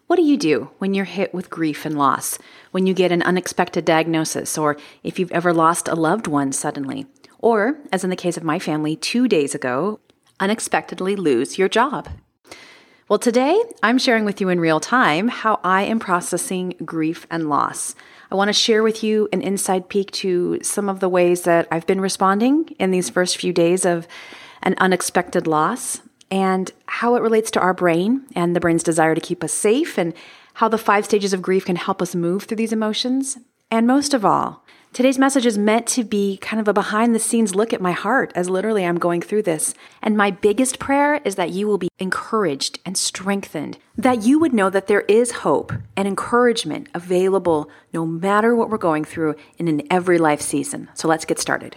What do you do when you're hit with grief and loss, when you get an unexpected diagnosis, or if you've ever lost a loved one suddenly, or, as in the case of my family 2 days ago, unexpectedly lose your job? Well, today I'm sharing with you in real time how I am processing grief and loss. I want to share with you an inside peek to some of the ways that I've been responding in these first few days of an unexpected loss, and how it relates to our brain and the brain's desire to keep us safe, and how the 5 stages of grief can help us move through these emotions. And most of all, today's message is meant to be kind of a behind-the-scenes look at my heart as literally I'm going through this. And my biggest prayer is that you will be encouraged and strengthened, that you would know that there is hope and encouragement available no matter what we're going through and in every life season. So let's get started.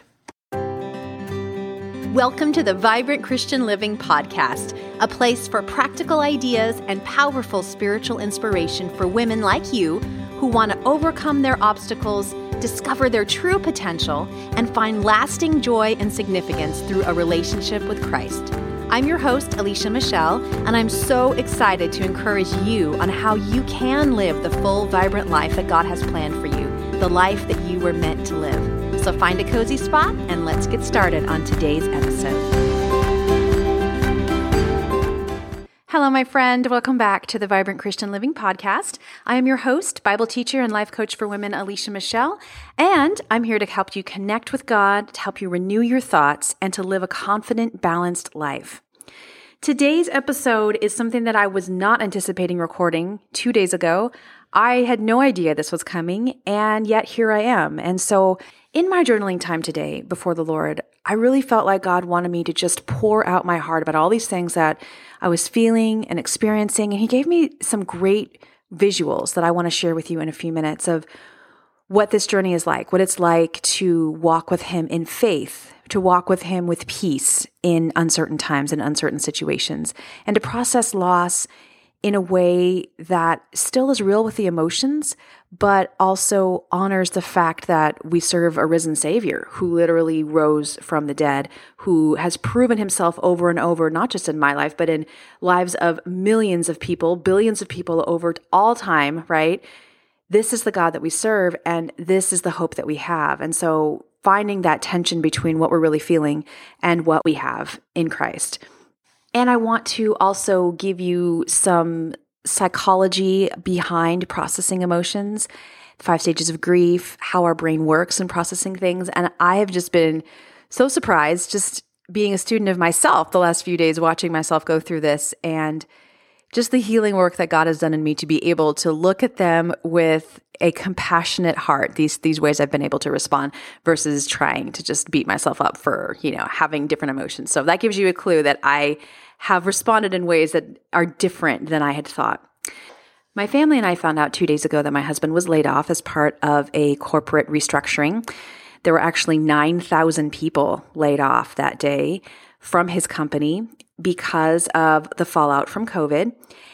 Welcome to the Vibrant Christian Living Podcast, a place for practical ideas and powerful spiritual inspiration for women like you who want to overcome their obstacles, discover their true potential, and find lasting joy and significance through a relationship with Christ. I'm your host, Alicia Michelle, and I'm so excited to encourage you on how you can live the full, vibrant life that God has planned for you, the life that you were meant to live. So find a cozy spot and let's get started on today's episode. Hello, my friend. Welcome back to the Vibrant Christian Living Podcast. I am your host, Bible teacher, and life coach for women, Alicia Michelle, and I'm here to help you connect with God, to help you renew your thoughts, and to live a confident, balanced life. Today's episode is something that I was not anticipating recording 2 days ago. I had no idea this was coming, and yet here I am. And so in my journaling time today before the Lord, I really felt like God wanted me to just pour out my heart about all these things that I was feeling and experiencing. And He gave me some great visuals that I want to share with you in a few minutes of what this journey is like, what it's like to walk with Him in faith, to walk with Him with peace in uncertain times and uncertain situations, and to process loss in a way that still is real with the emotions, but also honors the fact that we serve a risen Savior who literally rose from the dead, who has proven Himself over and over, not just in my life, but in lives of millions of people, billions of people over all time, right? This is the God that we serve, and this is the hope that we have. And so finding that tension between what we're really feeling and what we have in Christ. And I want to also give you some psychology behind processing emotions, 5 stages of grief, how our brain works in processing things. And I have just been so surprised, just being a student of myself the last few days, watching myself go through this, and just the healing work that God has done in me to be able to look at them with a compassionate heart, these ways I've been able to respond versus trying to just beat myself up for, having different emotions. So that gives you a clue that I have responded in ways that are different than I had thought. My family and I found out 2 days ago that my husband was laid off as part of a corporate restructuring. There were actually 9,000 people laid off that day from his company because of the fallout from COVID.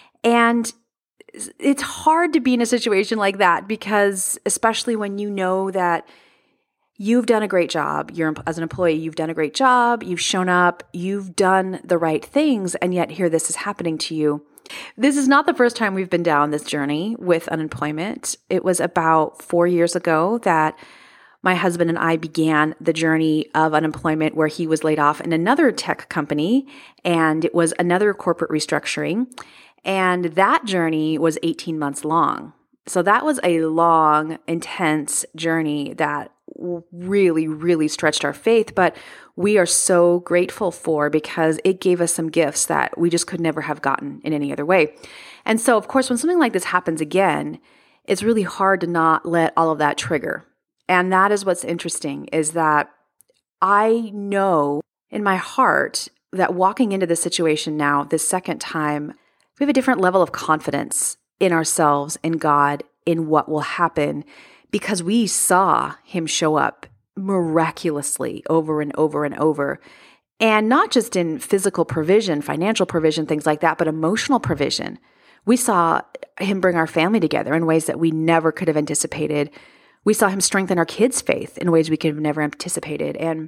And it's hard to be in a situation like that because especially when you know that you've done a great job, as an employee, you've done a great job, you've shown up, you've done the right things, and yet here this is happening to you. This is not the first time we've been down this journey with unemployment. It was about 4 years ago that my husband and I began the journey of unemployment where he was laid off in another tech company, and it was another corporate restructuring. And that journey was 18 months long. So that was a long, intense journey that really, really stretched our faith, but we are so grateful for because it gave us some gifts that we just could never have gotten in any other way. And so, of course, when something like this happens again, it's really hard to not let all of that trigger. And that is what's interesting, is that I know in my heart that walking into this situation now, this second time, we have a different level of confidence in ourselves, in God, in what will happen, because we saw Him show up miraculously over and over and over. And not just in physical provision, financial provision, things like that, but emotional provision. We saw Him bring our family together in ways that we never could have anticipated. We saw Him strengthen our kids' faith in ways we could have never anticipated. And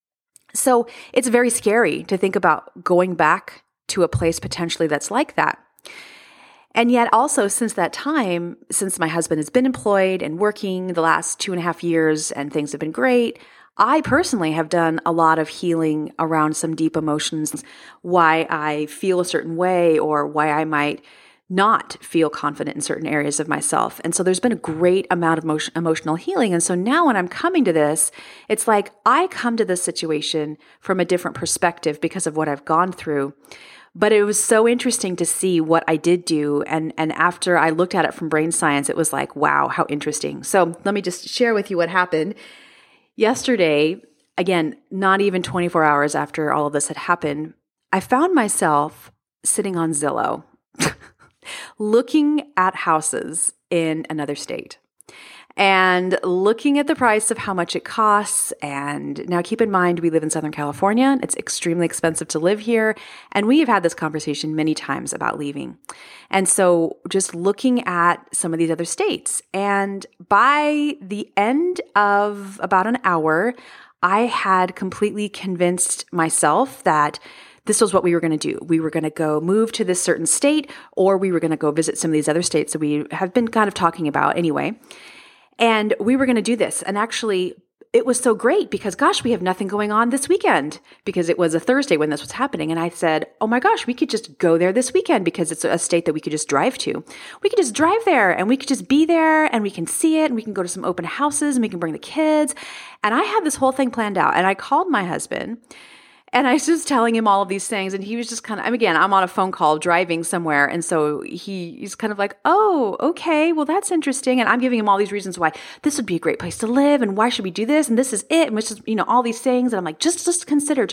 so it's very scary to think about going back to a place potentially that's like that. And yet also since that time, since my husband has been employed and working the last 2.5 years and things have been great, I personally have done a lot of healing around some deep emotions, why I feel a certain way or why I might not feel confident in certain areas of myself. And so there's been a great amount of emotional healing. And so now when I'm coming to this, it's like I come to this situation from a different perspective because of what I've gone through. But it was so interesting to see what I did do. And after I looked at it from brain science, it was like, wow, how interesting. So let me just share with you what happened. Yesterday, again, not even 24 hours after all of this had happened, I found myself sitting on Zillow, looking at houses in another state and looking at the price of how much it costs. And now keep in mind, we live in Southern California. It's extremely expensive to live here. And we have had this conversation many times about leaving. And so just looking at some of these other states. And by the end of about an hour, I had completely convinced myself that this was what we were going to do. We were going to go move to this certain state, or we were going to go visit some of these other states that we have been kind of talking about anyway. And we were going to do this. And actually, it was so great because, gosh, we have nothing going on this weekend because it was a Thursday when this was happening. And I said, oh my gosh, we could just go there this weekend because it's a state that we could just drive to. We could just drive there and we could just be there and we can see it and we can go to some open houses and we can bring the kids. And I had this whole thing planned out. And I called my husband. And I was just telling him all of these things, and he was just kind of, again, I'm on a phone call driving somewhere, and so he's kind of like, oh, okay, well, that's interesting, and I'm giving him all these reasons why this would be a great place to live, and why should we do this, and this is it, and which is, all these things, and I'm like, just consider.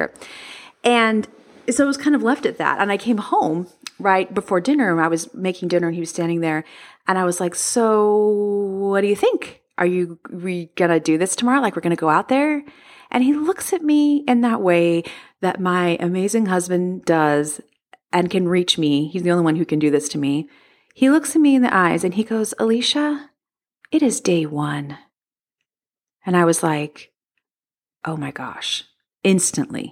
And so it was kind of left at that, and I came home right before dinner, and I was making dinner, and he was standing there, and I was like, so what do you think? We gonna do this tomorrow? Like, we're gonna go out there? And he looks at me in that way that my amazing husband does and can reach me. He's the only one who can do this to me. He looks at me in the eyes and he goes, Alicia, it is day one. And I was like, oh my gosh, instantly,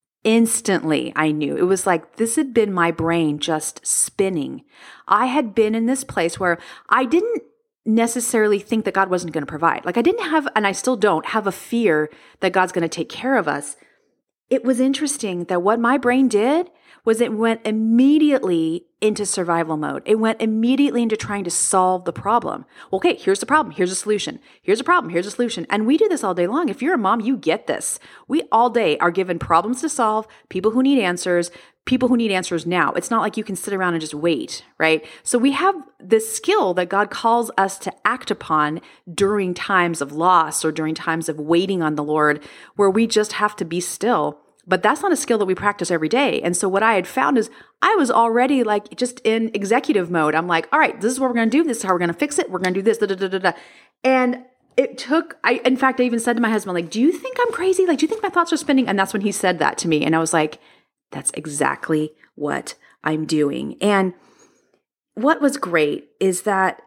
I knew. It was like this had been my brain just spinning. I had been in this place where I didn't necessarily think that God wasn't going to provide. Like I didn't have, and I still don't have a fear that God's going to take care of us. It was interesting that what my brain did was it went immediately into survival mode. It went immediately into trying to solve the problem. Okay, here's the problem. Here's a solution. Here's a problem. Here's a solution. And we do this all day long. If you're a mom, you get this. We all day are given problems to solve, people who need answers now. It's not like you can sit around and just wait, right? So we have this skill that God calls us to act upon during times of loss or during times of waiting on the Lord, where we just have to be still. But that's not a skill that we practice every day. And so what I had found is I was already like just in executive mode. I'm like, all right, this is what we're going to do. This is how we're going to fix it. We're going to do this. Da, da, da, da, da. And it took, in fact, I even said to my husband, like, do you think I'm crazy? Like, do you think my thoughts are spinning? And that's when he said that to me. And I was like, that's exactly what I'm doing. And what was great is that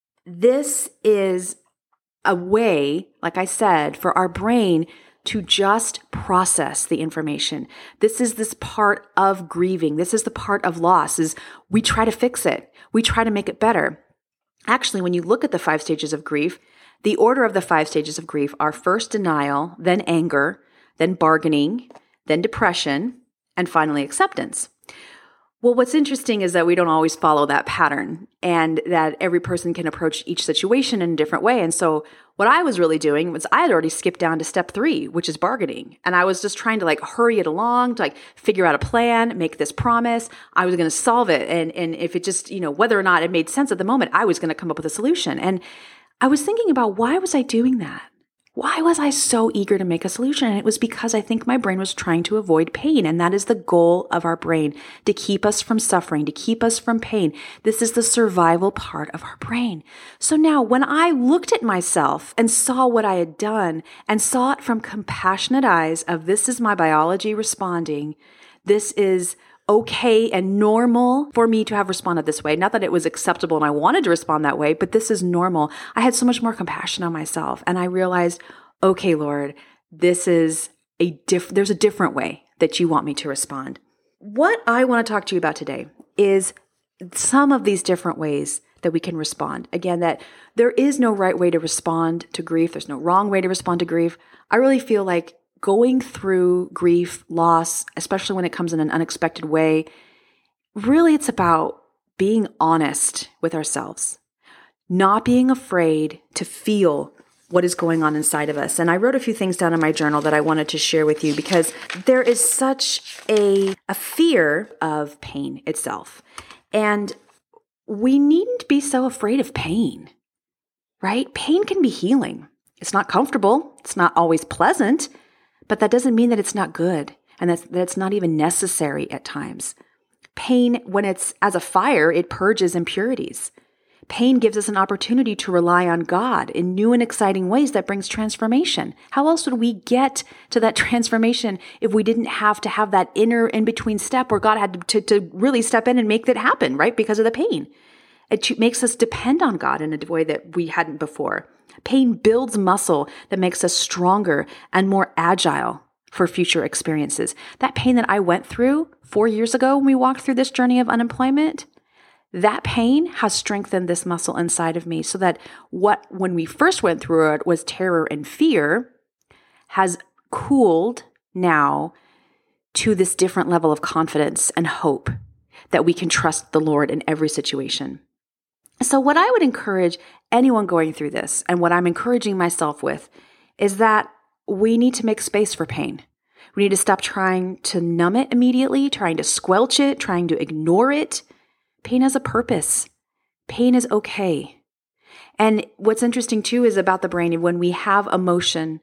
this is a way, like I said, for our brain to just process the information. This is this part of grieving. This is the part of loss, is we try to fix it. We try to make it better. Actually, when you look at the 5 stages of grief, the order of the 5 stages of grief are first denial, then anger, then bargaining, then depression, and finally acceptance. Well, what's interesting is that we don't always follow that pattern, and that every person can approach each situation in a different way. And so what I was really doing was I had already skipped down to step 3, which is bargaining. And I was just trying to like hurry it along, to like figure out a plan, make this promise. I was going to solve it. And if it just, whether or not it made sense at the moment, I was going to come up with a solution. And I was thinking about, why was I doing that? Why was I so eager to make a solution? And it was because I think my brain was trying to avoid pain. And that is the goal of our brain, to keep us from suffering, to keep us from pain. This is the survival part of our brain. So now when I looked at myself and saw what I had done and saw it from compassionate eyes of, this is my biology responding, this is okay and normal for me to have responded this way. Not that it was acceptable and I wanted to respond that way, but this is normal. I had so much more compassion on myself. And I realized, okay, Lord, there's a different way that you want me to respond. What I want to talk to you about today is some of these different ways that we can respond. Again, that there is no right way to respond to grief. There's no wrong way to respond to grief. I really feel like going through grief, loss, especially when it comes in an unexpected way, really it's about being honest with ourselves, not being afraid to feel what is going on inside of us. And I wrote a few things down in my journal that I wanted to share with you because there is such a fear of pain itself. And we needn't be so afraid of pain, right? Pain can be healing. It's not comfortable. It's not always pleasant, but that doesn't mean that it's not good and that it's not even necessary at times. Pain, when it's as a fire, it purges impurities. Pain gives us an opportunity to rely on God in new and exciting ways that brings transformation. How else would we get to that transformation if we didn't have to have that inner in-between step where God had to really step in and make that happen, right? Because of the pain. It makes us depend on God in a way that we hadn't before. Pain builds muscle that makes us stronger and more agile for future experiences. That pain that I went through 4 years ago when we walked through this journey of unemployment, that pain has strengthened this muscle inside of me so that what, when we first went through it, was terror and fear, has cooled now to this different level of confidence and hope that we can trust the Lord in every situation. So what I would encourage anyone going through this, and what I'm encouraging myself with, is that we need to make space for pain. We need to stop trying to numb it immediately, trying to squelch it, trying to ignore it. Pain has a purpose. Pain is okay. And what's interesting too is about the brain, when we have emotion,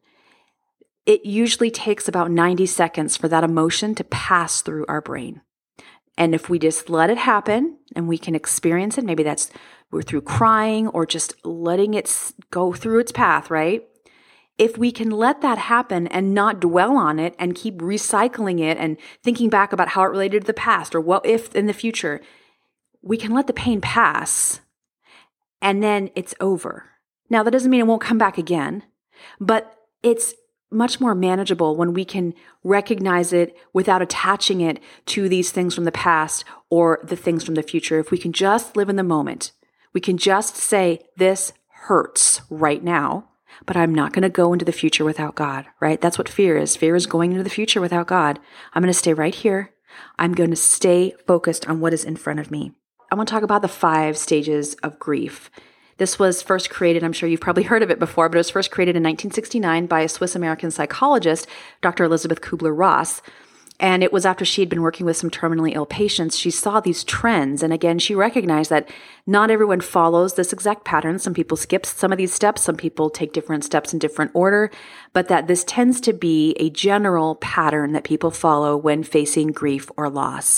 it usually takes about 90 seconds for that emotion to pass through our brain. And if we just let it happen and we can experience it, maybe that's we're through crying or just letting it go through its path, right? If we can let that happen and not dwell on it and keep recycling it and thinking back about how it related to the past or what if in the future, we can let the pain pass and then it's over. Now, that doesn't mean it won't come back again, but it's much more manageable when we can recognize it without attaching it to these things from the past or the things from the future. If we can just live in the moment, we can just say, this hurts right now, but I'm not going to go into the future without God, right? That's what fear is. Fear is going into the future without God. I'm going to stay right here. I'm going to stay focused on what is in front of me. I want to talk about the 5 stages of grief. This was first created, I'm sure you've probably heard of it before, but it was first created in 1969 by a Swiss-American psychologist, Dr. Elizabeth Kubler-Ross. And it was after she had been working with some terminally ill patients, she saw these trends. And again, she recognized that not everyone follows this exact pattern. Some people skip some of these steps. Some people take different steps in different order. But that this tends to be a general pattern that people follow when facing grief or loss.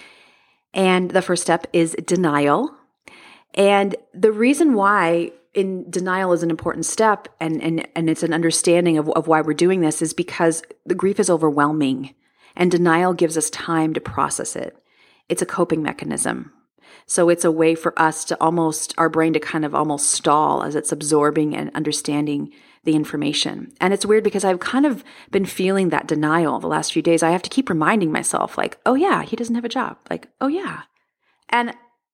And the first step is denial. And the reason why denial is an important step and it's an understanding of why we're doing this is because the grief is overwhelming and denial gives us time to process it. It's a coping mechanism. So it's a way for us to our brain to kind of almost stall as it's absorbing and understanding the information. And it's weird because I've kind of been feeling that denial the last few days. I have to keep reminding myself like, oh yeah, he doesn't have a job. Like, oh yeah. And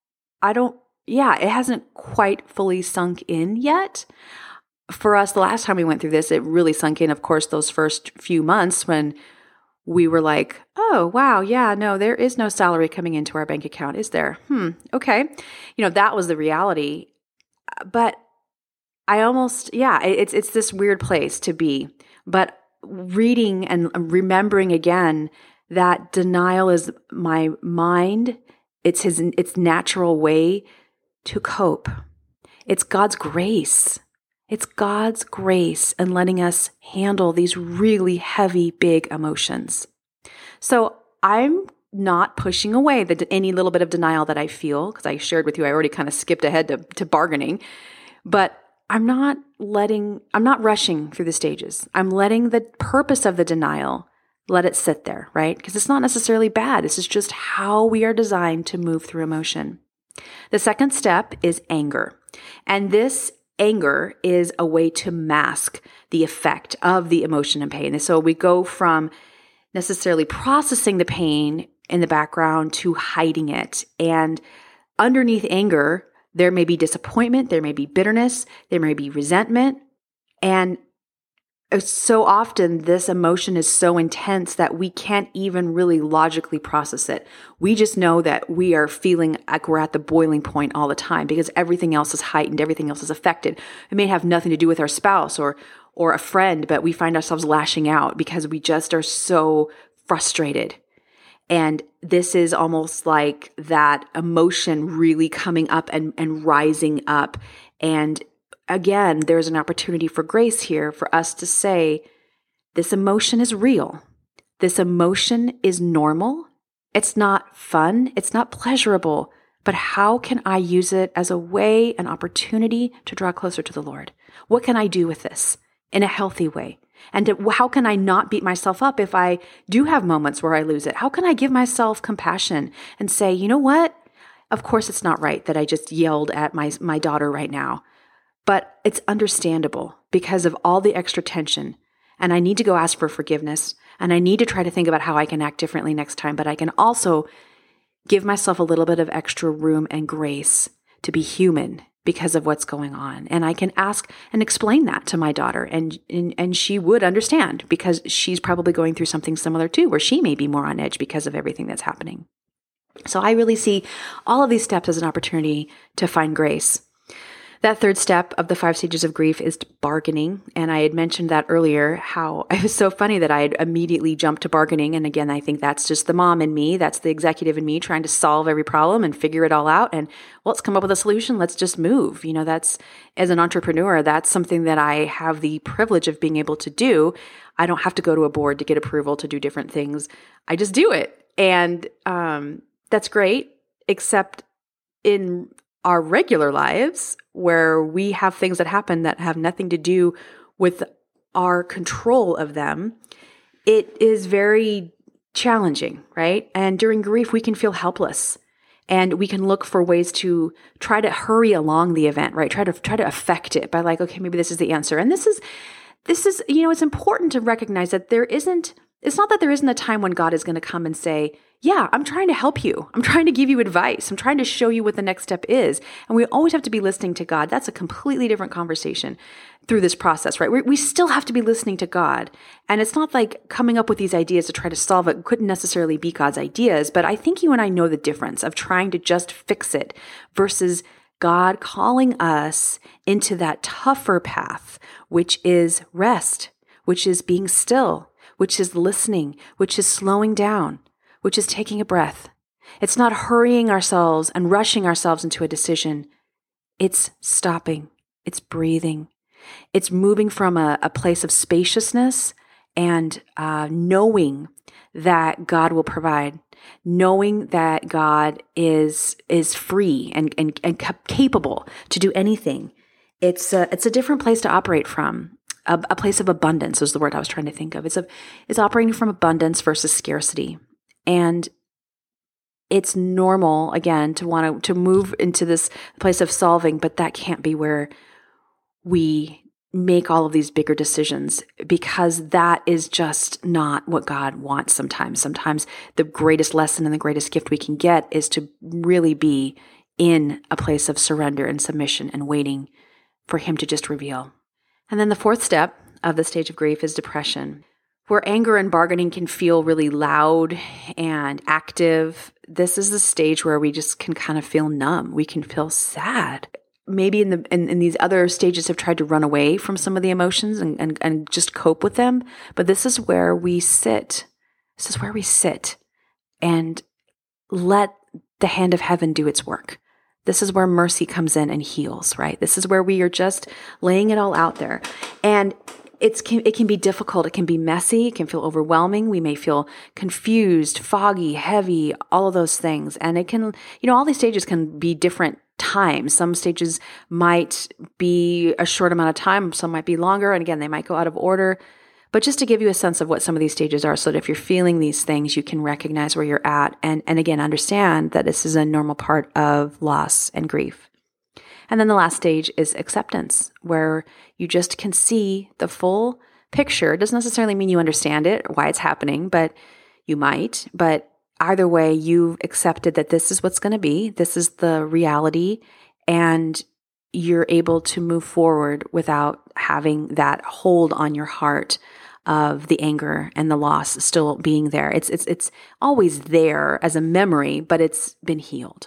it hasn't quite fully sunk in yet. For us, the last time we went through this, it really sunk in, of course, those first few months when we were like, oh, wow, yeah, no, there is no salary coming into our bank account, is there? Okay. That was the reality. But it's this weird place to be. But reading and remembering again that denial is my mind, it's its natural way to cope. It's God's grace. It's God's grace in letting us handle these really heavy, big emotions. So I'm not pushing away any little bit of denial that I feel, because I shared with you, I already kind of skipped ahead to bargaining, but I'm not rushing through the stages. I'm letting the purpose of the denial, let it sit there, right? Because it's not necessarily bad. This is just how we are designed to move through emotion. The second step is anger. And this anger is a way to mask the effect of the emotion and pain. And so we go from necessarily processing the pain in the background to hiding it and underneath anger, there may be disappointment, there may be bitterness, there may be resentment. And so often this emotion is so intense that we can't even really logically process it. We just know that we are feeling like we're at the boiling point all the time because everything else is heightened, everything else is affected. It may have nothing to do with our spouse or a friend, but we find ourselves lashing out because we just are so frustrated. And this is almost like that emotion really coming up and rising up. And again, there's an opportunity for grace here for us to say, this emotion is real. This emotion is normal. It's not fun. It's not pleasurable. But how can I use it as a way, an opportunity to draw closer to the Lord? What can I do with this in a healthy way? And how can I not beat myself up if I do have moments where I lose it? How can I give myself compassion and say, you know what? Of course, it's not right that I just yelled at my daughter right now. But it's understandable because of all the extra tension. And I need to go ask for forgiveness. And I need to try to think about how I can act differently next time. But I can also give myself a little bit of extra room and grace to be human because of what's going on. And I can ask and explain that to my daughter. And she would understand because she's probably going through something similar too, where she may be more on edge because of everything that's happening. So I really see all of these steps as an opportunity to find grace. That third step of the 5 stages of grief is bargaining. And I had mentioned that earlier, how it was so funny that I had immediately jumped to bargaining. And again, I think that's just the mom in me. That's the executive in me trying to solve every problem and figure it all out. And well, let's come up with a solution. Let's just move. You know, that's, as an entrepreneur, that's something that I have the privilege of being able to do. I don't have to go to a board to get approval to do different things. I just do it. And that's great, except in our regular lives where we have things that happen that have nothing to do with our control of them, it is very challenging, right? And during grief, we can feel helpless and we can look for ways to try to hurry along the event, right? Try to affect it by like, okay, maybe this is the answer. And this is, you know, it's important to recognize that it's not that there isn't a time when God is going to come and say, yeah, I'm trying to help you. I'm trying to give you advice. I'm trying to show you what the next step is. And we always have to be listening to God. That's a completely different conversation through this process, right? We still have to be listening to God. And it's not like coming up with these ideas to try to solve it couldn't necessarily be God's ideas. But I think you and I know the difference of trying to just fix it versus God calling us into that tougher path, which is rest, which is being still, which is listening, which is slowing down, which is taking a breath. It's not hurrying ourselves and rushing ourselves into a decision. It's stopping. It's breathing. It's moving from a place of spaciousness and knowing that God will provide, knowing that God is free and capable to do anything. It's a different place to operate from. A place of abundance is the word I was trying to think of. It's operating from abundance versus scarcity. And it's normal, again, to want to move into this place of solving, but that can't be where we make all of these bigger decisions because that is just not what God wants sometimes. Sometimes the greatest lesson and the greatest gift we can get is to really be in a place of surrender and submission and waiting for Him to just reveal. And then the fourth step of the stage of grief is depression. Where anger and bargaining can feel really loud and active, this is the stage where we just can kind of feel numb. We can feel sad. Maybe in these other stages have tried to run away from some of the emotions and just cope with them. But this is where we sit. This is where we sit and let the hand of heaven do its work. This is where mercy comes in and heals, right? This is where we are just laying it all out there. And it can be difficult. It can be messy. It can feel overwhelming. We may feel confused, foggy, heavy, all of those things. And it can, all these stages can be different times. Some stages might be a short amount of time. Some might be longer. And again, they might go out of order. But just to give you a sense of what some of these stages are, so that if you're feeling these things, you can recognize where you're at. And again, understand that this is a normal part of loss and grief. And then the last stage is acceptance, where you just can see the full picture. It doesn't necessarily mean you understand it or why it's happening, but you might. But either way, you've accepted that this is what's going to be, this is the reality, and you're able to move forward without having that hold on your heart of the anger and the loss still being there. It's always there as a memory, but it's been healed.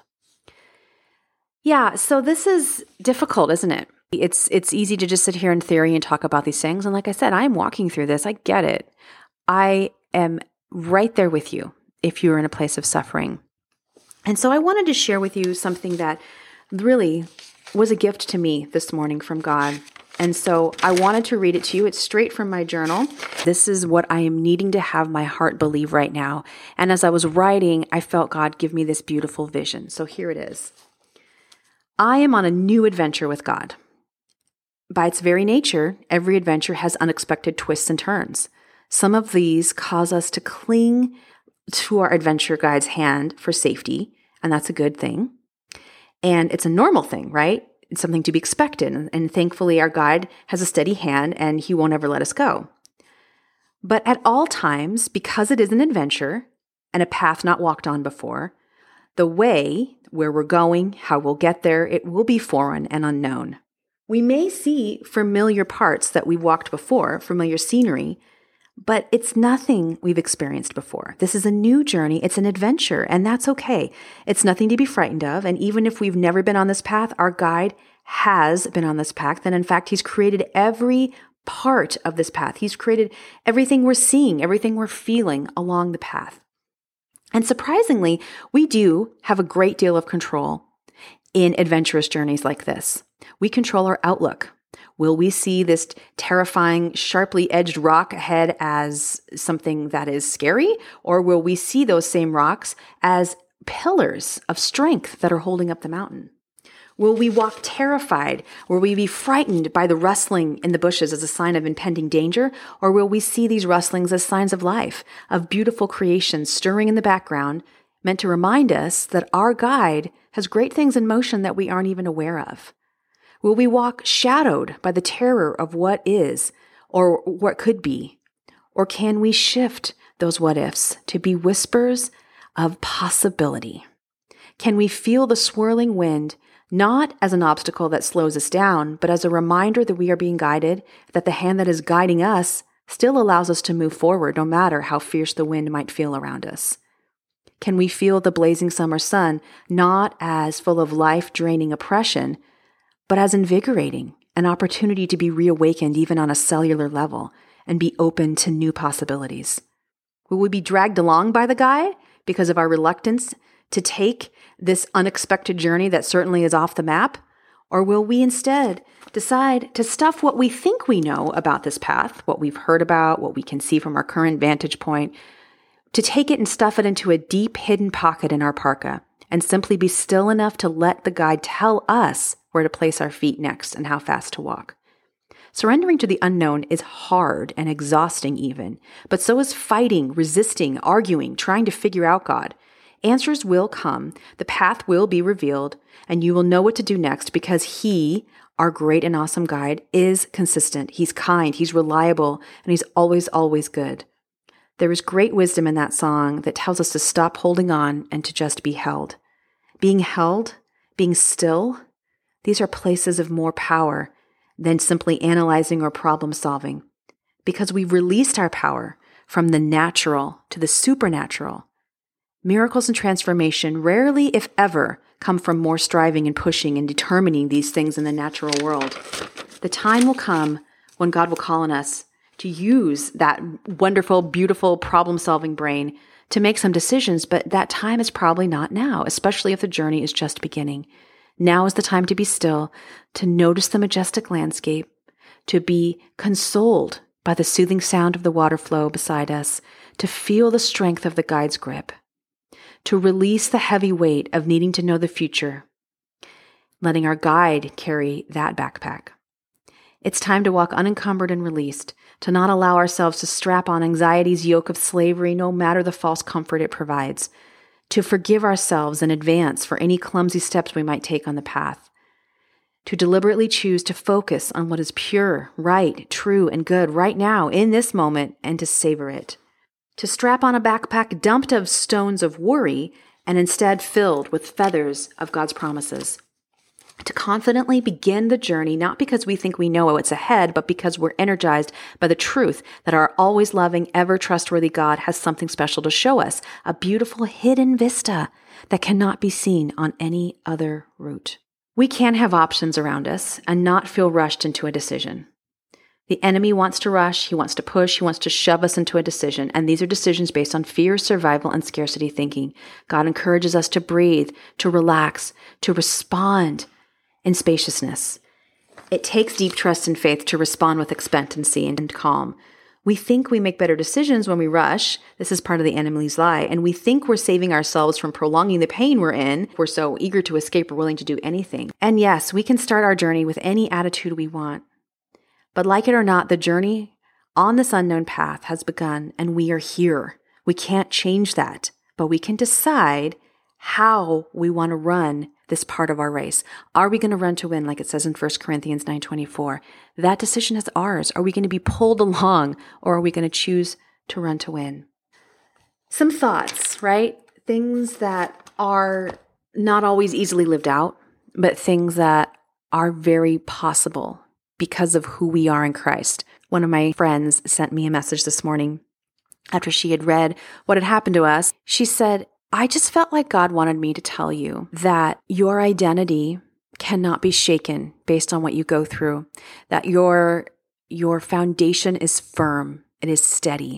Yeah, so this is difficult, isn't it? It's easy to just sit here in theory and talk about these things. And like I said, I'm walking through this. I get it. I am right there with you if you're in a place of suffering. And so I wanted to share with you something that really was a gift to me this morning from God. And so I wanted to read it to you. It's straight from my journal. This is what I am needing to have my heart believe right now. And as I was writing, I felt God give me this beautiful vision. So here it is. I am on a new adventure with God. By its very nature, every adventure has unexpected twists and turns. Some of these cause us to cling to our adventure guide's hand for safety, and that's a good thing. And it's a normal thing, right? It's something to be expected. And thankfully, our guide has a steady hand and he won't ever let us go. But at all times, because it is an adventure and a path not walked on before, the way, where we're going, how we'll get there, it will be foreign and unknown. We may see familiar parts that we've walked before, familiar scenery, but it's nothing we've experienced before. This is a new journey. It's an adventure, and that's okay. It's nothing to be frightened of. And even if we've never been on this path, our guide has been on this path. And in fact, he's created every part of this path. He's created everything we're seeing, everything we're feeling along the path. And surprisingly, we do have a great deal of control in adventurous journeys like this. We control our outlook. Will we see this terrifying, sharply edged rock ahead as something that is scary? Or will we see those same rocks as pillars of strength that are holding up the mountain? Will we walk terrified? Will we be frightened by the rustling in the bushes as a sign of impending danger? Or will we see these rustlings as signs of life, of beautiful creation stirring in the background, meant to remind us that our guide has great things in motion that we aren't even aware of? Will we walk shadowed by the terror of what is or what could be? Or can we shift those what ifs to be whispers of possibility? Can we feel the swirling wind not as an obstacle that slows us down, but as a reminder that we are being guided, that the hand that is guiding us still allows us to move forward no matter how fierce the wind might feel around us? Can we feel the blazing summer sun not as full of life-draining oppression, but as invigorating, an opportunity to be reawakened even on a cellular level and be open to new possibilities? Will we be dragged along by the guide because of our reluctance to take this unexpected journey that certainly is off the map? Or will we instead decide to stuff what we think we know about this path, what we've heard about, what we can see from our current vantage point, to take it and stuff it into a deep hidden pocket in our parka and simply be still enough to let the guide tell us where to place our feet next and how fast to walk? Surrendering to the unknown is hard and exhausting even, but so is fighting, resisting, arguing, trying to figure out God. Answers will come, the path will be revealed, and you will know what to do next because He, our great and awesome guide, is consistent. He's kind, He's reliable, and He's always, always good. There is great wisdom in that song that tells us to stop holding on and to just be held. Being held, being still, these are places of more power than simply analyzing or problem solving, because we've released our power from the natural to the supernatural. Miracles and transformation rarely, if ever, come from more striving and pushing and determining these things in the natural world. The time will come when God will call on us to use that wonderful, beautiful, problem-solving brain to make some decisions, but that time is probably not now, especially if the journey is just beginning. Now is the time to be still, to notice the majestic landscape, to be consoled by the soothing sound of the water flow beside us, to feel the strength of the guide's grip, to release the heavy weight of needing to know the future, letting our guide carry that backpack. It's time to walk unencumbered and released, to not allow ourselves to strap on anxiety's yoke of slavery, no matter the false comfort it provides, to forgive ourselves in advance for any clumsy steps we might take on the path, to deliberately choose to focus on what is pure, right, true, and good right now in this moment and to savor it. to strap on a backpack dumped of stones of worry and instead filled with feathers of God's promises. To confidently begin the journey, not because we think we know what's ahead, but because we're energized by the truth that our always loving, ever trustworthy God has something special to show us, a beautiful hidden vista that cannot be seen on any other route. We can have options around us and not feel rushed into a decision. The enemy wants to rush, he wants to push, he wants to shove us into a decision, and these are decisions based on fear, survival, and scarcity thinking. God encourages us to breathe, to relax, to respond in spaciousness. It takes deep trust and faith to respond with expectancy and calm. We think we make better decisions when we rush. This is part of the enemy's lie. And we think we're saving ourselves from prolonging the pain we're in. We're so eager to escape, we're willing to do anything. And yes, we can start our journey with any attitude we want. But like it or not, the journey on this unknown path has begun, and we are here. We can't change that, but we can decide how we want to run this part of our race. Are we going to run to win, like it says in 1 Corinthians 9:24? That decision is ours. Are we going to be pulled along, or are we going to choose to run to win? Some thoughts, right? Things that are not always easily lived out, but things that are very possible because of who we are in Christ. One of my friends sent me a message this morning after she had read what had happened to us. She said, I just felt like God wanted me to tell you that your identity cannot be shaken based on what you go through, that your foundation is firm, it is steady,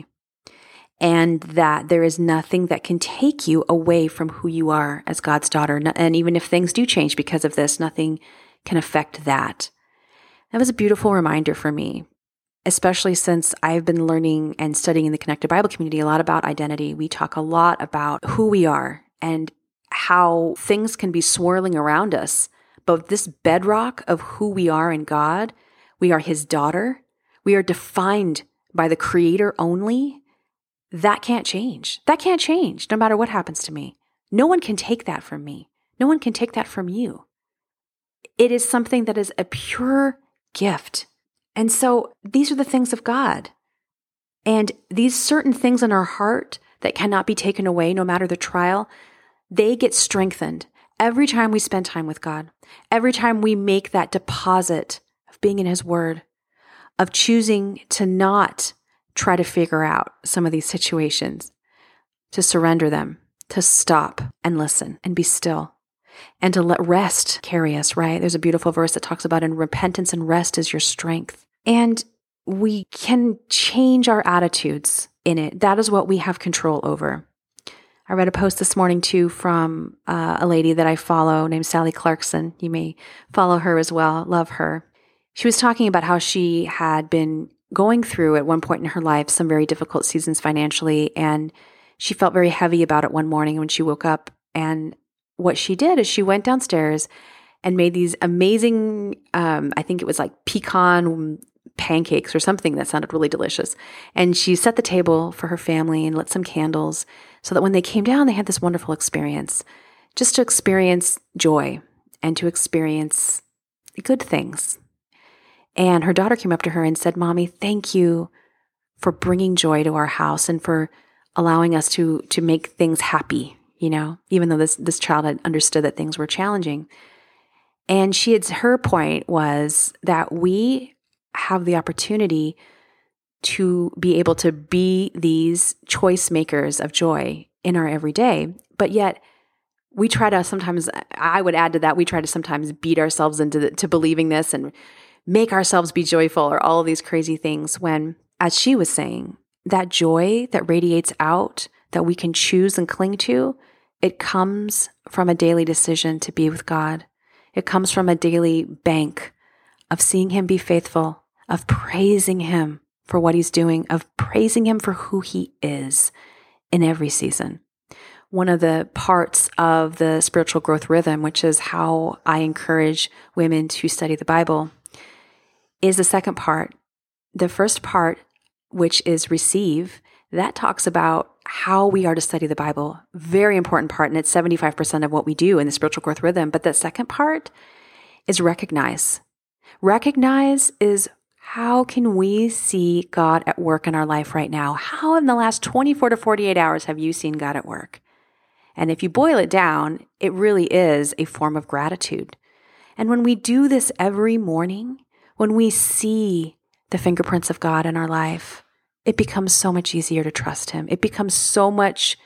and that there is nothing that can take you away from who you are as God's daughter. And even if things do change because of this, nothing can affect that. That was a beautiful reminder for me, especially since I've been learning and studying in the Connected Bible community a lot about identity. We talk a lot about who we are and how things can be swirling around us. But this bedrock of who we are in God, we are His daughter, we are defined by the Creator only, that can't change. That can't change no matter what happens to me. No one can take that from me. No one can take that from you. It is something that is a pure gift. And so these are the things of God. And these certain things in our heart that cannot be taken away no matter the trial, they get strengthened every time we spend time with God. Every time we make that deposit of being in His Word, of choosing to not try to figure out some of these situations, to surrender them, to stop and listen and be still, and to let rest carry us, right? There's a beautiful verse that talks about in repentance and rest is your strength. And we can change our attitudes in it. That is what we have control over. I read a post this morning too from a lady that I follow named Sally Clarkson. You may follow her as well. Love her. She was talking about how she had been going through at one point in her life some very difficult seasons financially, and she felt very heavy about it one morning when she woke up. And what she did is she went downstairs and made these amazing, I think it was like pecan pancakes or something that sounded really delicious. And she set the table for her family and lit some candles so that when they came down, they had this wonderful experience, just to experience joy and to experience good things. And her daughter came up to her and said, Mommy, thank you for bringing joy to our house and for allowing us to make things happy, you know, even though this child had understood that things were challenging. And her point was that we have the opportunity to be able to be these choice makers of joy in our everyday, but yet we try to sometimes, I would add to that, we try to sometimes beat ourselves into believing this and make ourselves be joyful or all of these crazy things when, as she was saying, that joy that radiates out that we can choose and cling to, it comes from a daily decision to be with God. It comes from a daily bank of seeing Him be faithful, of praising Him for what He's doing, of praising Him for who He is in every season. One of the parts of the spiritual growth rhythm, which is how I encourage women to study the Bible, is the second part. The first part, which is receive, that talks about how we are to study the Bible. Very important part, and it's 75% of what we do in the spiritual growth rhythm. But the second part is recognize. Recognize is How can we see God at work in our life right now? How in the last 24 to 48 hours have you seen God at work? And if you boil it down, it really is a form of gratitude. And when we do this every morning, when we see the fingerprints of God in our life, it becomes so much easier to trust Him. It becomes so much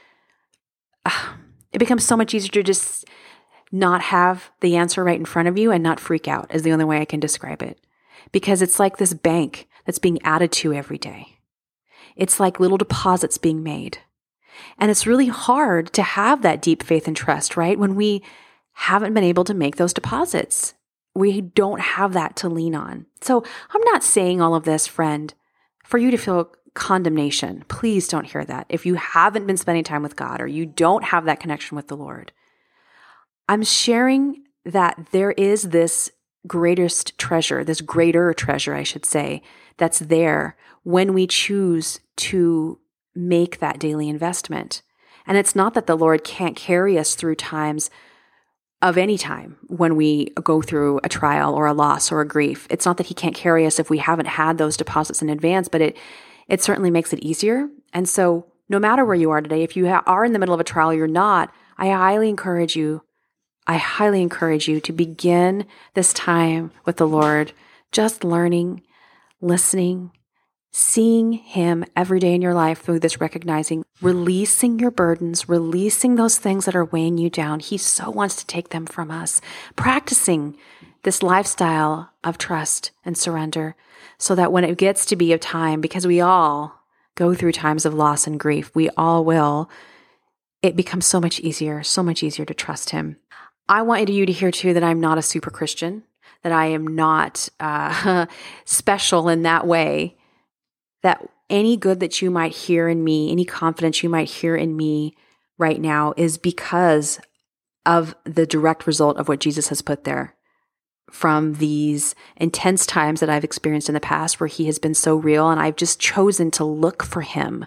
easier to just not have the answer right in front of you and not freak out, is the only way I can describe it. Because it's like this bank that's being added to every day. It's like little deposits being made. And it's really hard to have that deep faith and trust, right? When we haven't been able to make those deposits. We don't have that to lean on. So I'm not saying all of this, friend, for you to feel condemnation. Please don't hear that. If you haven't been spending time with God or you don't have that connection with the Lord, I'm sharing that there is this greater treasure, I should say, that's there when we choose to make that daily investment. And it's not that the Lord can't carry us through times of any time when we go through a trial or a loss or a grief. It's not that He can't carry us if we haven't had those deposits in advance, but it certainly makes it easier. And so no matter where you are today, if you are in the middle of a trial or you're not, I highly encourage you to begin this time with the Lord, just learning, listening, seeing Him every day in your life through this recognizing, releasing your burdens, releasing those things that are weighing you down. He so wants to take them from us. Practicing this lifestyle of trust and surrender so that when it gets to be a time, because we all go through times of loss and grief, we all will, it becomes so much easier to trust Him. I want you to hear too that I'm not a super Christian, that I am not special in that way, that any good that you might hear in me, any confidence you might hear in me right now is because of the direct result of what Jesus has put there from these intense times that I've experienced in the past where He has been so real and I've just chosen to look for Him.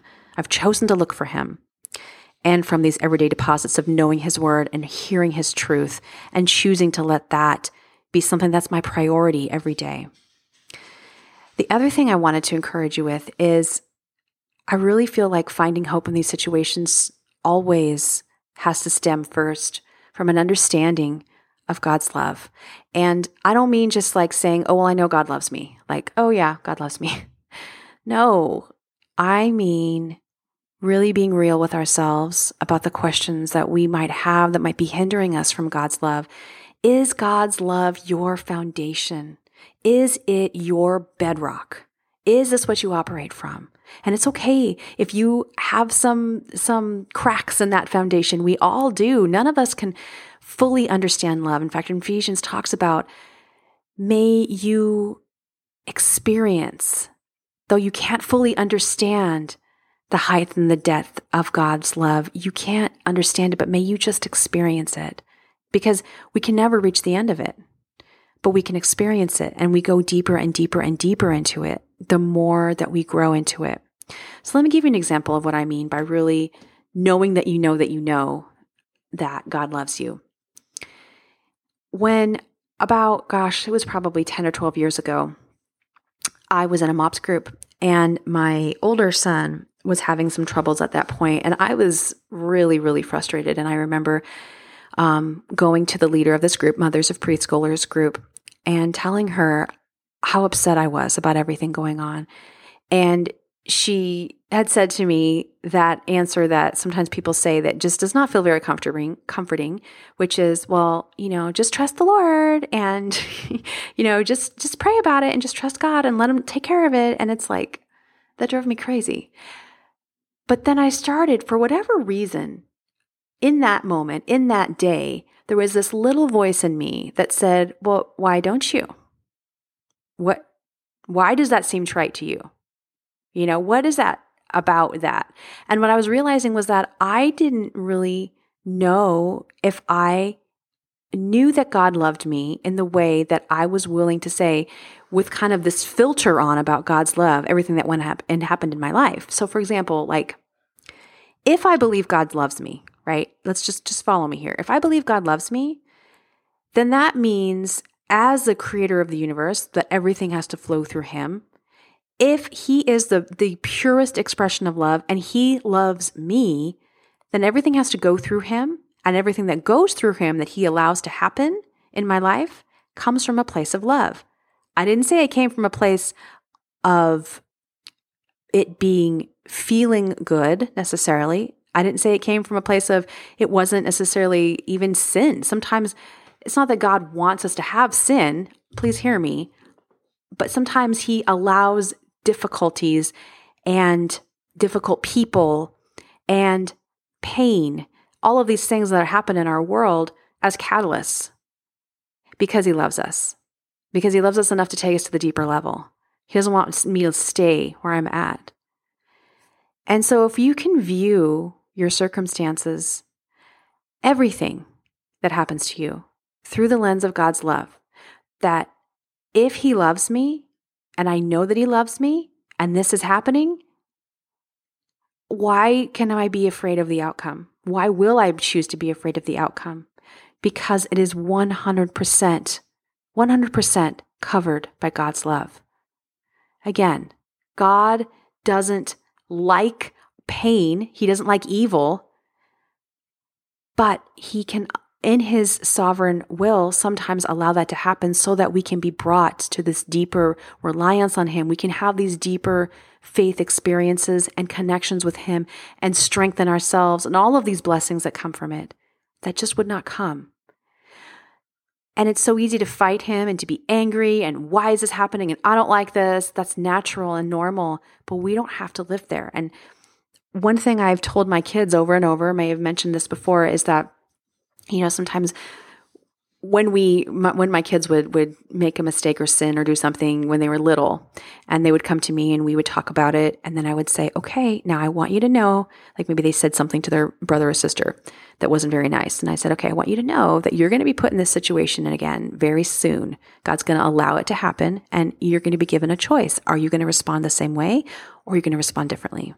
And from these everyday deposits of knowing His word and hearing His truth and choosing to let that be something that's my priority every day. The other thing I wanted to encourage you with is I really feel like finding hope in these situations always has to stem first from an understanding of God's love. And I don't mean just like saying, oh, well, I know God loves me. Like, oh yeah, God loves me. No, I mean really being real with ourselves about the questions that we might have that might be hindering us from God's love. Is God's love your foundation? Is it your bedrock? Is this what you operate from? And it's okay if you have some cracks in that foundation. We all do. None of us can fully understand love. In fact, Ephesians talks about, may you experience, though you can't fully understand the height and the depth of God's love. You can't understand it, but may you just experience it, because we can never reach the end of it. But we can experience it, and we go deeper and deeper and deeper into it the more that we grow into it. So let me give you an example of what I mean by really knowing that you know that God loves you. When it was probably 10 or 12 years ago, I was in a MOPS group, and my older son was having some troubles at that point, and I was really, really frustrated. And I remember going to the leader of this group, Mothers of Preschoolers group, and telling her how upset I was about everything going on. And she had said to me that answer that sometimes people say that just does not feel very comforting, which is, well, just trust the Lord and, just pray about it and just trust God and let Him take care of it. And it's like, that drove me crazy. But then I started, for whatever reason, in that moment, in that day, there was this little voice in me that said, well, why don't you? Why does that seem trite to you? What is that about that? And what I was realizing was that I didn't really know if I knew that God loved me in the way that I was willing to say, with kind of this filter on about God's love, everything that went and happened in my life. So for example, like, if I believe God loves me, right? Let's just follow me here. If I believe God loves me, then that means as the creator of the universe, that everything has to flow through him. If he is the purest expression of love and he loves me, then everything has to go through him, and everything that goes through him that he allows to happen in my life comes from a place of love. I didn't say it came from a place of it being feeling good necessarily. I didn't say it came from a place of it wasn't necessarily even sin. Sometimes it's not that God wants us to have sin, please hear me, but sometimes he allows difficulties and difficult people and pain, all of these things that happen in our world as catalysts because he loves us, because he loves us enough to take us to the deeper level. He doesn't want me to stay where I'm at. And so if you can view your circumstances, everything that happens to you through the lens of God's love, that if he loves me and I know that he loves me and this is happening, why can I be afraid of the outcome? Why will I choose to be afraid of the outcome? Because it is 100% covered by God's love. Again, God doesn't like pain. He doesn't like evil, but he can, in his sovereign will, sometimes allow that to happen so that we can be brought to this deeper reliance on him. We can have these deeper faith experiences and connections with him and strengthen ourselves and all of these blessings that come from it that just would not come. And it's so easy to fight him and to be angry and why is this happening and I don't like this. That's natural and normal, but we don't have to live there. And one thing I've told my kids over and over, may have mentioned this before, is that, sometimes when my kids would make a mistake or sin or do something when they were little, and they would come to me and we would talk about it, and then I would say, okay, now I want you to know, like maybe they said something to their brother or sister that wasn't very nice. And I said, okay, I want you to know that you're going to be put in this situation again very soon. God's going to allow it to happen, and you're going to be given a choice. Are you going to respond the same way, or are you going to respond differently?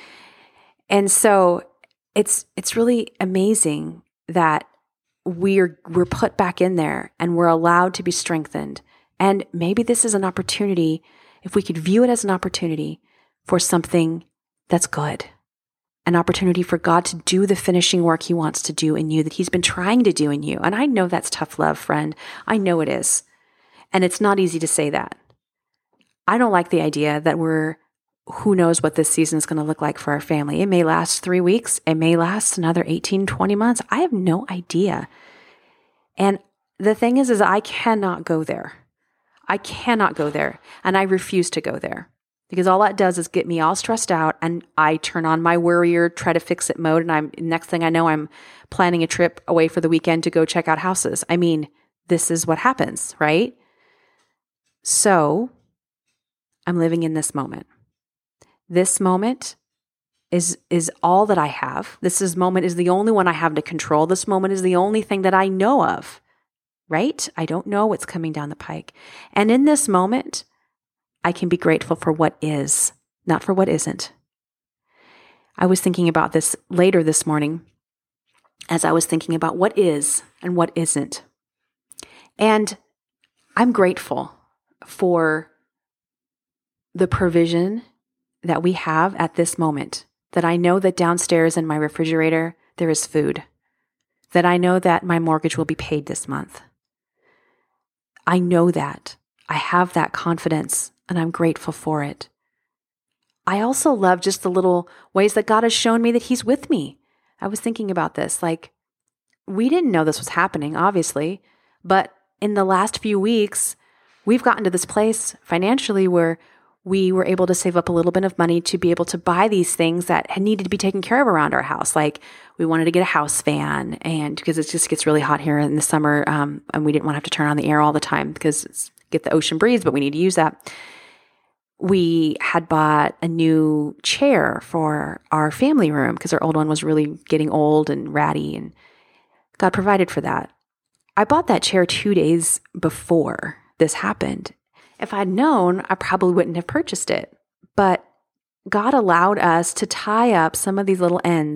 And so it's really amazing that we're put back in there and we're allowed to be strengthened. And maybe this is an opportunity, if we could view it as an opportunity for something that's good, an opportunity for God to do the finishing work he wants to do in you, that he's been trying to do in you. And I know that's tough love, friend. I know it is. And it's not easy to say that. I don't like the idea that who knows what this season is going to look like for our family. It may last 3 weeks. It may last another 18, 20 months. I have no idea. And the thing is I cannot go there. I cannot go there. And I refuse to go there because all that does is get me all stressed out, and I turn on my worrier, try to fix it mode. And next thing I know, I'm planning a trip away for the weekend to go check out houses. I mean, this is what happens, right? So I'm living in this moment. This moment is all that I have. Moment is the only one I have to control. This moment is the only thing that I know of, right? I don't know what's coming down the pike. And in this moment, I can be grateful for what is, not for what isn't. I was thinking about this later this morning as I was thinking about what is and what isn't. And I'm grateful for the provision that we have at this moment, that I know that downstairs in my refrigerator, there is food, that I know that my mortgage will be paid this month. I know that. I have that confidence, and I'm grateful for it. I also love just the little ways that God has shown me that he's with me. I was thinking about this, we didn't know this was happening, obviously, but in the last few weeks, we've gotten to this place financially where we were able to save up a little bit of money to be able to buy these things that had needed to be taken care of around our house. Like we wanted to get a house fan, and because it just gets really hot here in the summer, and we didn't want to have to turn on the air all the time because get the ocean breeze, but we need to use that. We had bought a new chair for our family room because our old one was really getting old and ratty, and God provided for that. I bought that chair 2 days before this happened. If I'd known, I probably wouldn't have purchased it. But God allowed us to tie up some of these little ends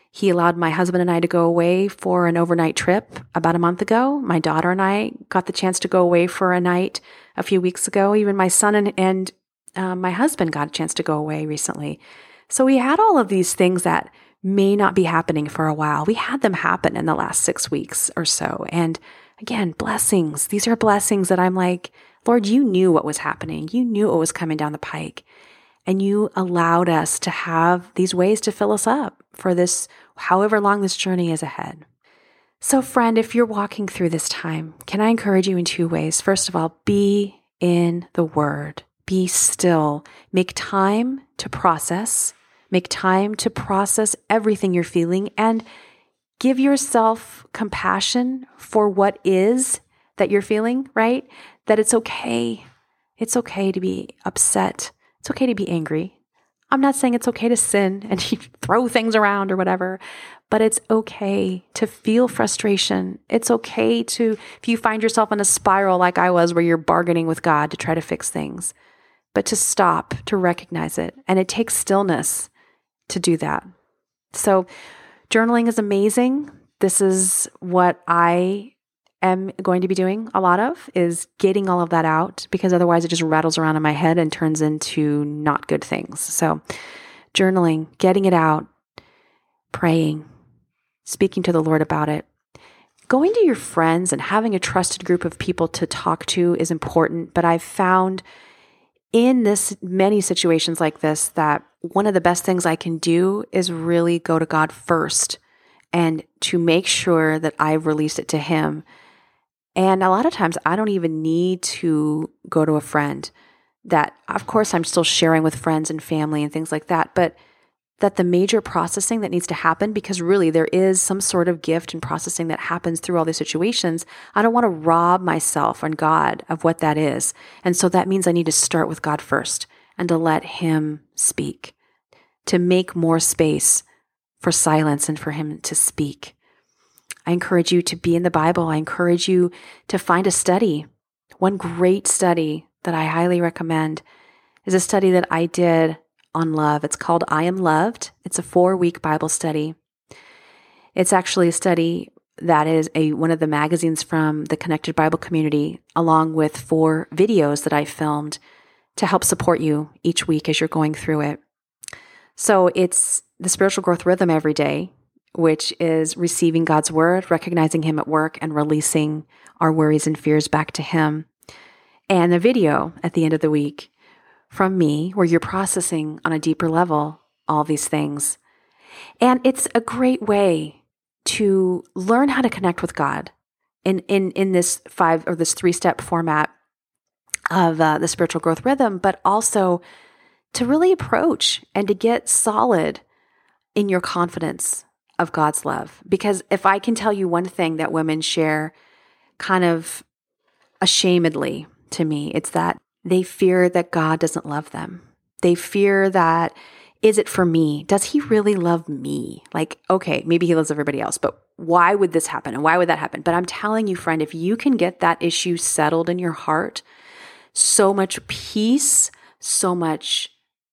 He allowed my husband and I to go away for an overnight trip about a month ago. My daughter and I got the chance to go away for a night a few weeks ago. Even my son and my husband got a chance to go away recently. So we had all of these things that may not be happening for a while. We had them happen in the last 6 weeks or so. And again, blessings. These are blessings that I'm like, Lord, you knew what was happening. You knew what was coming down the pike. And you allowed us to have these ways to fill us up for this, however long this journey is ahead. So friend, if you're walking through this time, can I encourage you in 2 ways? First of all, be in the Word. Be still. Make time to process. Make time to process everything you're feeling and give yourself compassion for what is that you're feeling, right? That it's okay. It's okay to be upset. It's okay to be angry. I'm not saying it's okay to sin and throw things around or whatever, but it's okay to feel frustration. It's okay to, if you find yourself in a spiral like I was where you're bargaining with God to try to fix things, but to stop, to recognize it. And it takes stillness to do that. So journaling is amazing. This is what I am going to be doing a lot of, is getting all of that out, because otherwise it just rattles around in my head and turns into not good things. So journaling, getting it out, praying, speaking to the Lord about it. Going to your friends and having a trusted group of people to talk to is important, but I've found in many situations like this that one of the best things I can do is really go to God first and to make sure that I've released it to Him. And a lot of times I don't even need to go to a friend. That, of course, I'm still sharing with friends and family and things like that, but that the major processing that needs to happen, because really there is some sort of gift and processing that happens through all these situations, I don't want to rob myself and God of what that is. And so that means I need to start with God first and to let Him speak, to make more space for silence and for Him to speak. I encourage you to be in the Bible. I encourage you to find a study. One great study that I highly recommend is a study that I did on love. It's called I Am Loved. It's a 4-week Bible study. It's actually a study that is one of the magazines from the Connected Bible community, along with 4 videos that I filmed to help support you each week as you're going through it. So it's the spiritual growth rhythm every day, which is receiving God's word, recognizing Him at work, and releasing our worries and fears back to Him. And a video at the end of the week from me where you're processing on a deeper level all these things. And it's a great way to learn how to connect with God in this 3-step format of the spiritual growth rhythm, but also to really approach and to get solid in your confidence of God's love. Because if I can tell you one thing that women share kind of ashamedly to me, it's that they fear that God doesn't love them. They fear that, is it for me? Does He really love me? Like, okay, maybe He loves everybody else, but why would this happen? And why would that happen? But I'm telling you, friend, if you can get that issue settled in your heart, so much peace, so much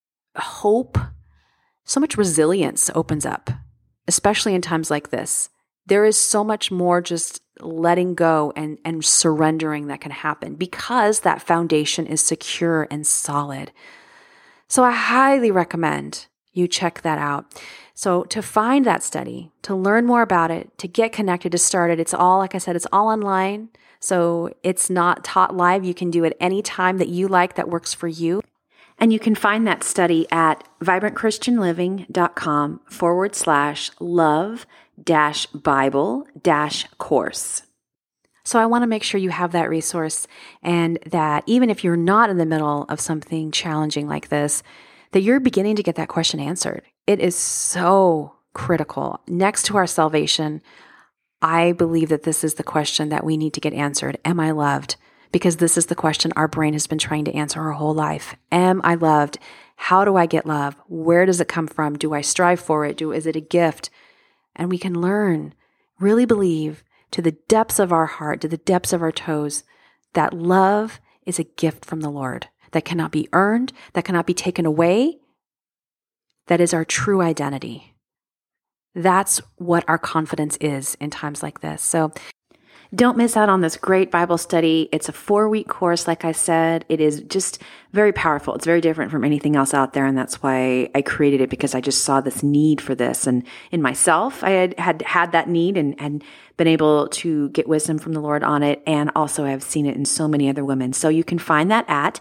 hope, so much resilience opens up, especially in times like this. There is so much more just letting go and surrendering that can happen because that foundation is secure and solid. So I highly recommend you check that out. So to find that study, to learn more about it, to get connected, to start it, it's all, like I said, it's all online. So it's not taught live. You can do it any time that you like that works for you. And you can find that study at vibrantchristianliving.com/love-bible-course. So I want to make sure you have that resource, and that even if you're not in the middle of something challenging like this, that you're beginning to get that question answered. It is so critical. Next to our salvation, I believe that this is the question that we need to get answered. Am I loved? Because this is the question our brain has been trying to answer our whole life. Am I loved? How do I get love? Where does it come from? Do I strive for it? Is it a gift? And we can learn, really believe to the depths of our heart, to the depths of our toes, that love is a gift from the Lord that cannot be earned, that cannot be taken away. That is our true identity. That's what our confidence is in times like this. So don't miss out on this great Bible study. It's a 4-week course, like I said. It is just very powerful. It's very different from anything else out there, and that's why I created it, because I just saw this need for this. And in myself, I had that need and been able to get wisdom from the Lord on it, and also I've seen it in so many other women. So you can find that at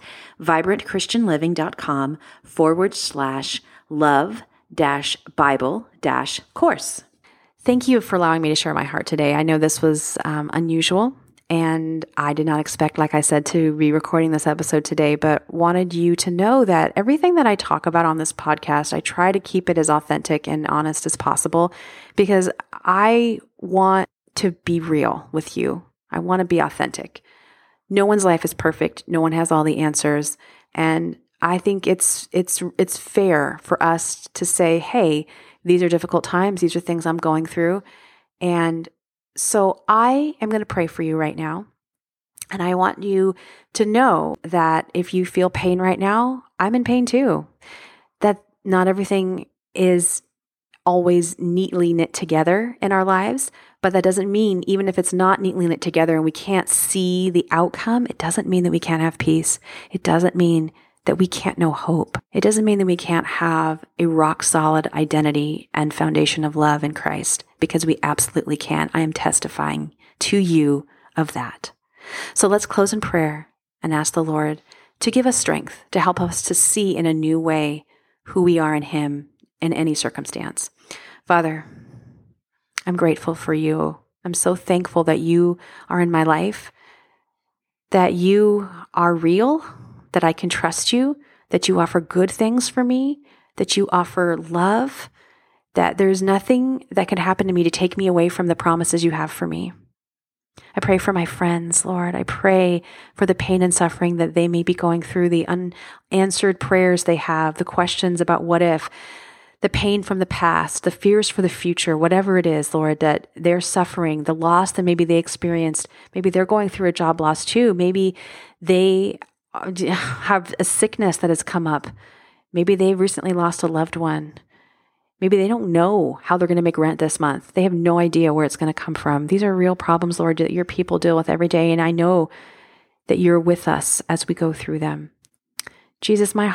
vibrantchristianliving.com/love-bible-course. Thank you for allowing me to share my heart today. I know this was unusual, and I did not expect, like I said, to be recording this episode today, but wanted you to know that everything that I talk about on this podcast, I try to keep it as authentic and honest as possible, because I want to be real with you. I want to be authentic. No one's life is perfect. No one has all the answers. And I think it's fair for us to say, hey, these are difficult times. These are things I'm going through. And so I am going to pray for you right now. And I want you to know that if you feel pain right now, I'm in pain too. That not everything is always neatly knit together in our lives, but that doesn't mean, even if it's not neatly knit together and we can't see the outcome, it doesn't mean that we can't have peace. It doesn't mean that we can't know hope. It doesn't mean that we can't have a rock solid identity and foundation of love in Christ, because we absolutely can. I am testifying to you of that. So let's close in prayer and ask the Lord to give us strength, to help us to see in a new way who we are in Him in any circumstance. Father, I'm grateful for you. I'm so thankful that you are in my life, that you are real, that I can trust you, that you offer good things for me, that you offer love, that there's nothing that can happen to me to take me away from the promises you have for me. I pray for my friends, Lord. I pray for the pain and suffering that they may be going through, the unanswered prayers they have, the questions about what if, the pain from the past, the fears for the future, whatever it is, Lord, that they're suffering, the loss that maybe they experienced. Maybe they're going through a job loss too. Maybe they have a sickness that has come up. Maybe they recently lost a loved one. Maybe they don't know how they're going to make rent this month. They have no idea where it's going to come from. These are real problems, Lord, that your people deal with every day. And I know that you're with us as we go through them. Jesus, my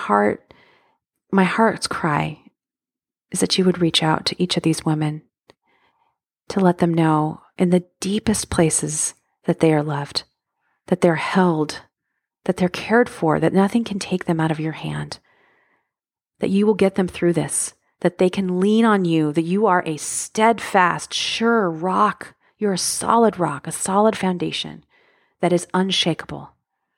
heart's cry is that you would reach out to each of these women to let them know in the deepest places that they are loved, that they're held, that they're cared for, that nothing can take them out of your hand, that you will get them through this, that they can lean on you, that you are a steadfast, sure rock. You're a solid rock, a solid foundation that is unshakable.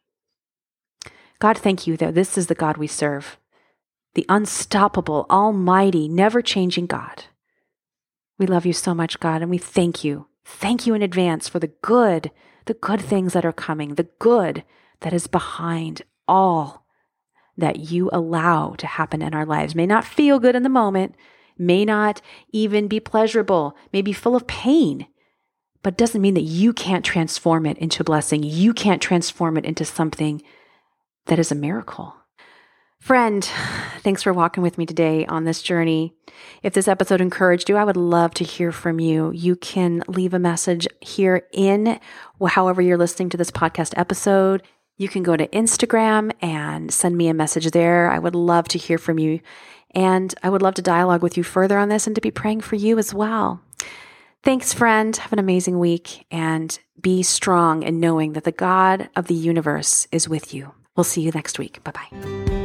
God, thank you that this is the God we serve, the unstoppable, almighty, never-changing God. We love you so much, God, and we thank you. Thank you in advance for the good things that are coming, the good that is behind all that you allow to happen in our lives. May not feel good in the moment, may not even be pleasurable, may be full of pain, but doesn't mean that you can't transform it into a blessing. You can't transform it into something that is a miracle. Friend, thanks for walking with me today on this journey. If this episode encouraged you, I would love to hear from you. You can leave a message here in however you're listening to this podcast episode. You can go to Instagram and send me a message there. I would love to hear from you. And I would love to dialogue with you further on this and to be praying for you as well. Thanks, friend. Have an amazing week and be strong in knowing that the God of the universe is with you. We'll see you next week. Bye-bye.